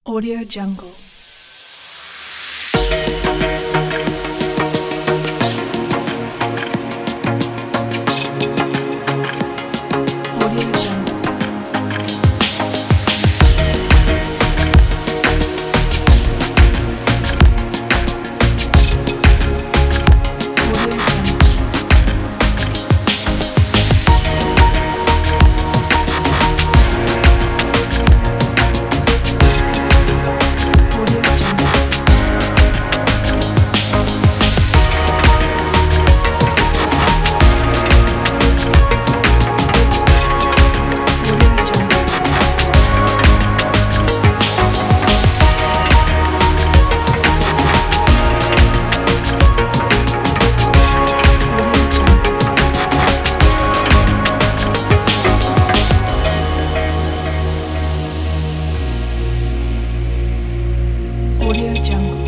Audio Jungle. Audio Jungle.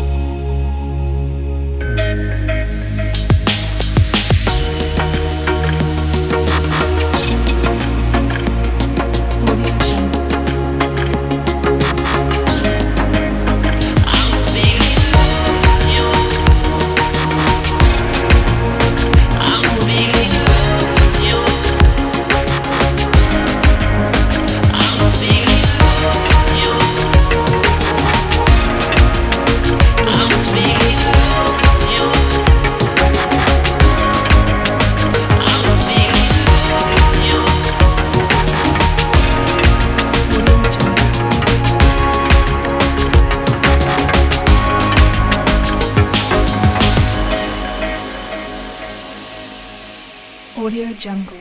Audio Jungle.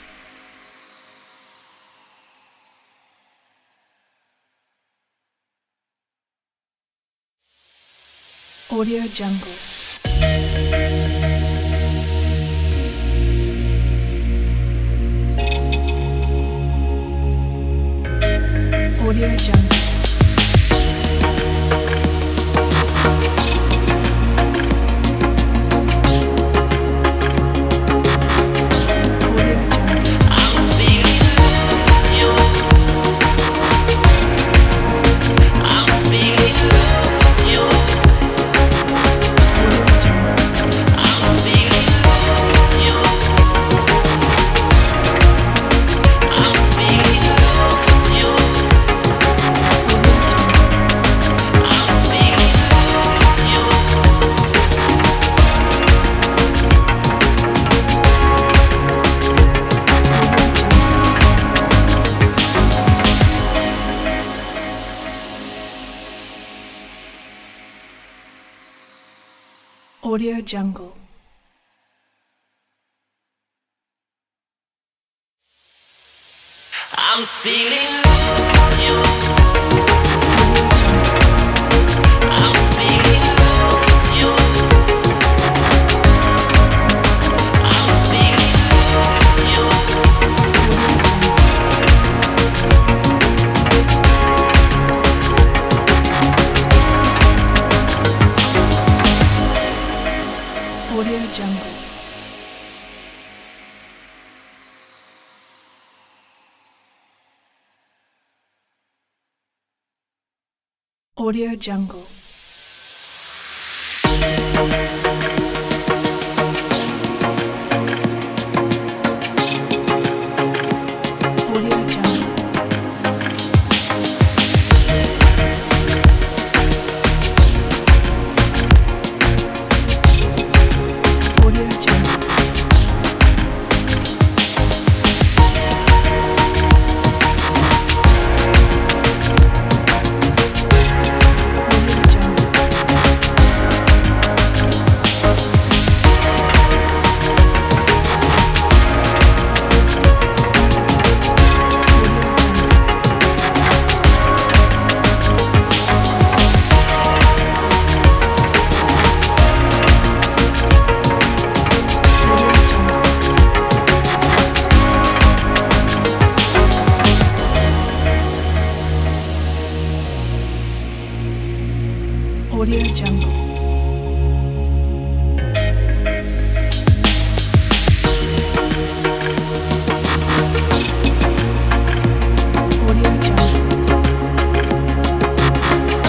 Audio Jungle. Audio Jungle. Audio Jungle. I'm still in love with you. I'm still in love with you. I'm still in love with you. Audio Jungle. Audio Jungle. Audio Jungle. Audio Jungle. Audio Jungle. Audio Jungle.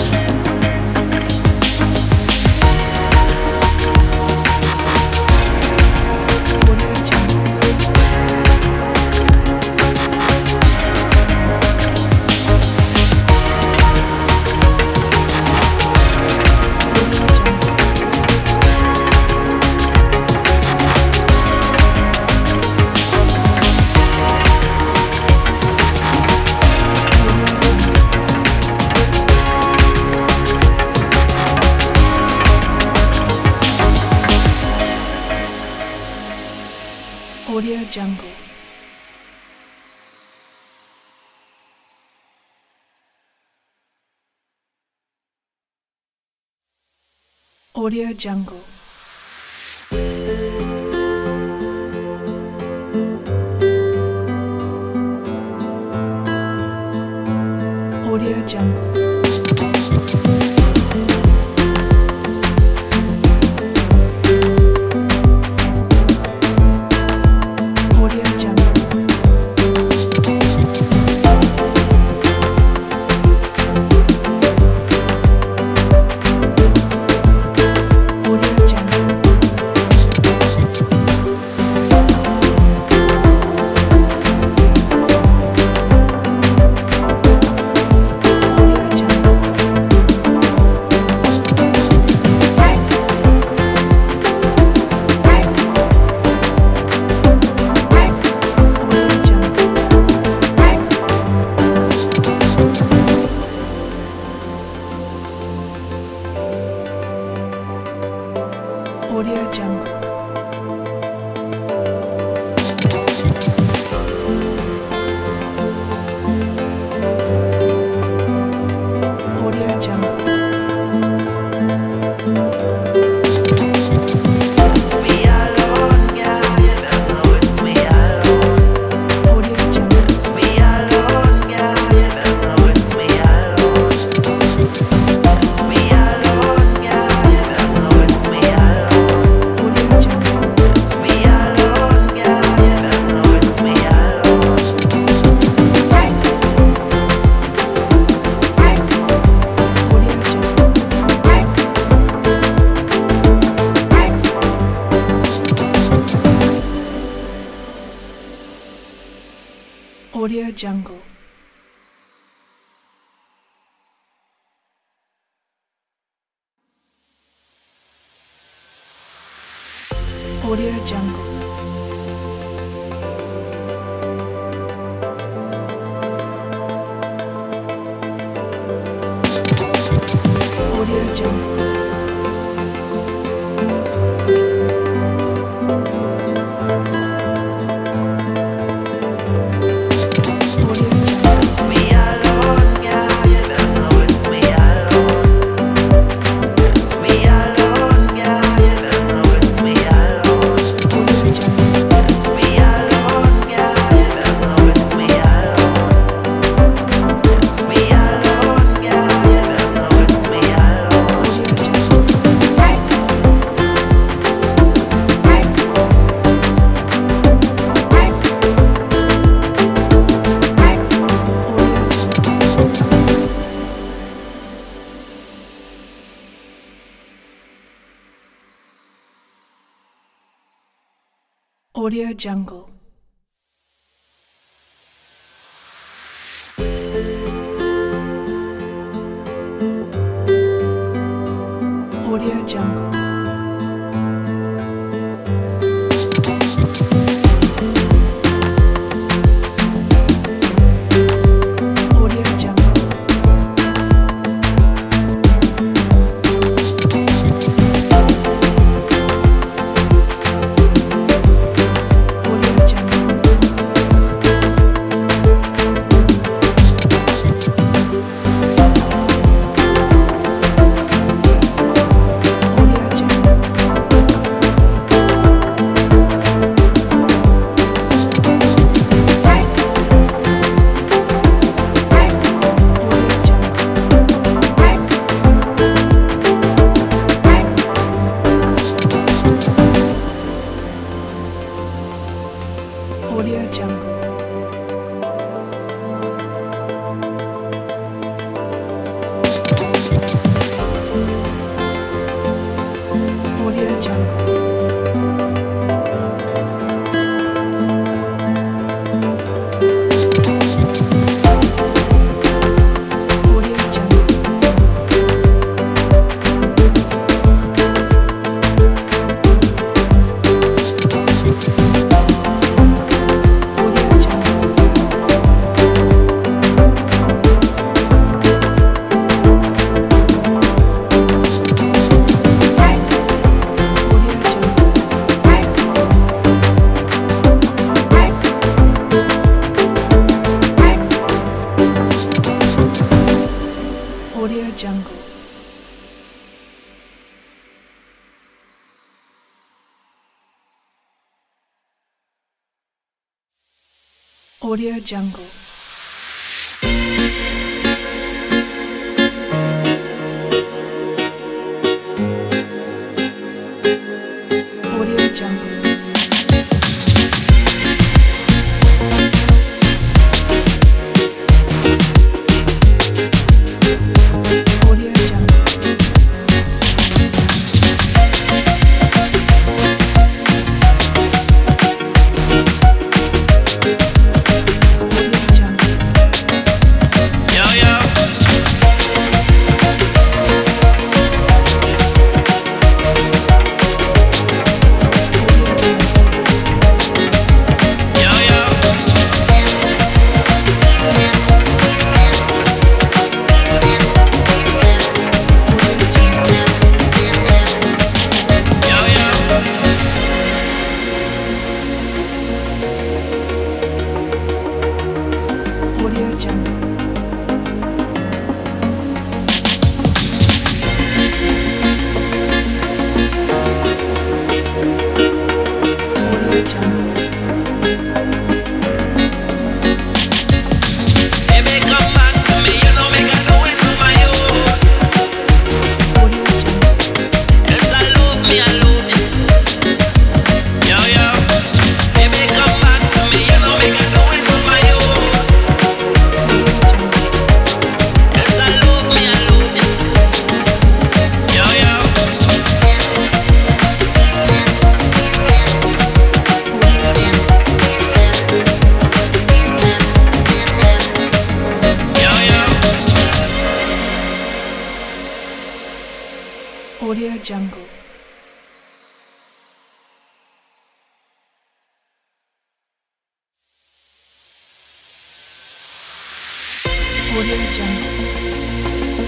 Audio Jungle. Audio Jungle. Audio Jungle. Audio Jungle. Audio Jungle. Audio Jungle. Audio Jungle. Audio Jungle. Audio Jungle. It's me alone, yeah, you don't know it's me alone. Audio Jungle. It's me alone, yeah, you don't know it's me alone. It's me alone, yeah, you don't know it's me alone. Audio Jungle. It's me alone, yeah, you don't know it's me alone. Audio Jungle. Audio Jungle. Audio Jungle. Audio Jungle. Audio Jungle. It's me alone, yeah, you don't know it's me alone. It's me alone, yeah, you don't know it's me alone. Audio Jungle. It's me alone, yeah, you don't know it's me alone. It's me alone, yeah, you don't know it's me alone. Audio Jungle. Audio Jungle. Audio Jungle. Audio Jungle. Audio Jungle. Audio Jungle. Audio Jungle. Jungle. Audio Jungle. Audio Jungle. Audio Jungle. Audio Jungle. Yo, yo. Yo, yo. Yo, yo. Audio Jungle. Audio Jungle. Baby, come back to me. You know me got no it on my own. Audio Jungle. Yes, I love me, I love you. Yo, yo. Baby, come back to me. You know me got no it on my own. Yes, I love me, I love you. Yo, yo. Yo, yo. Audio Jungle. Audio Jungle.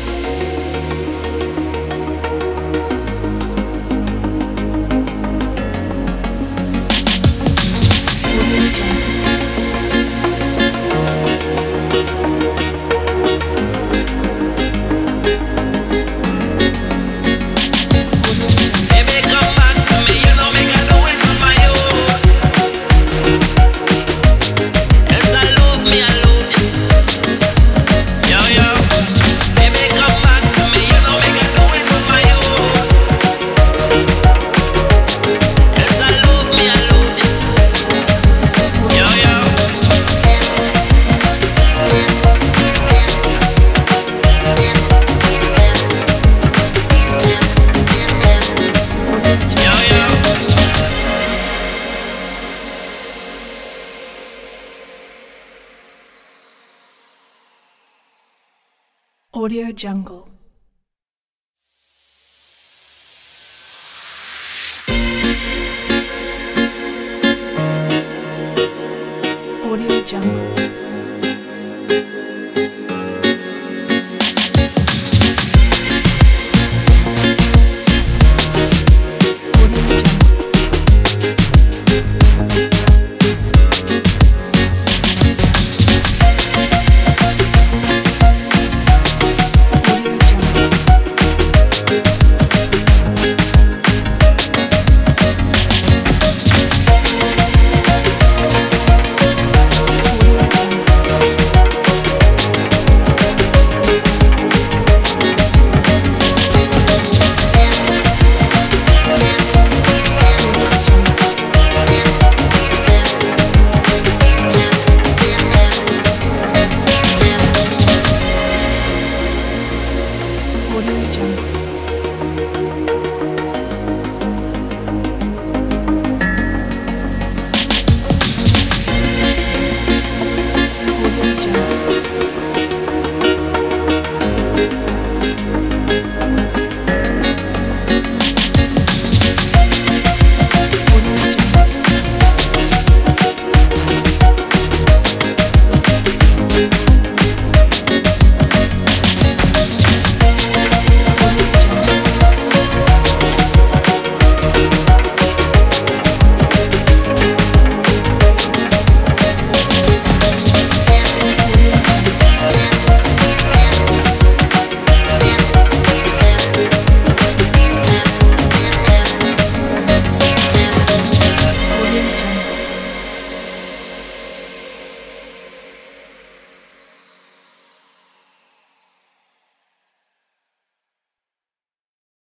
Audio Jungle. Baby, come back to me. You know me got no it on my own. Yes, I love me, I love you. Yo, yo. Baby, come back to me. You know me got no it on my own. Yes, I love me, I love you. Yo, yo. Yo, yo. Audio Jungle. Audio Jungle. Audio Jungle. Audio Jungle. Audio Jungle. Audio Jungle.